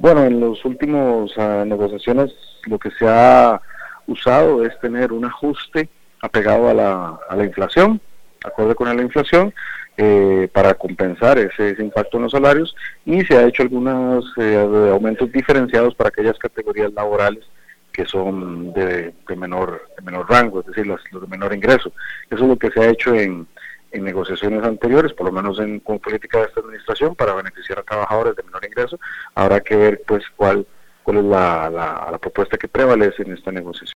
Bueno, en los últimos negociaciones lo que se ha usado es tener un ajuste apegado a la inflación, acorde con la inflación, para compensar ese impacto en los salarios, y se ha hecho algunos aumentos diferenciados para aquellas categorías laborales que son de menor rango, es decir, los de menor ingreso. Eso es lo que se ha hecho en negociaciones anteriores, por lo menos con política de esta administración, para beneficiar a trabajadores de menor ingreso. Habrá que ver pues cuál es la propuesta que prevalece en esta negociación.